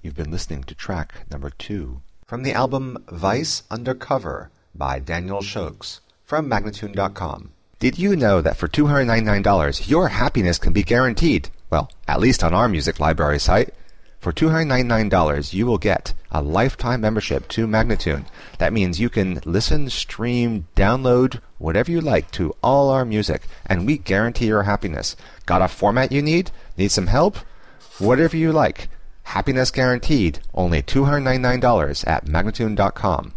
You've been listening to track number 2 from the album Vice Undercover by Daniel Shokes from Magnatune.com. Did you know that for $299 your happiness can be guaranteed? Well, at least on our music library site. For $299 you will get a lifetime membership to Magnatune. That means you can listen, stream, download, whatever you like to all our music, and we guarantee your happiness. Got a format you need? Need some help? Whatever you like. Happiness guaranteed. Only $299 at Magnatune.com.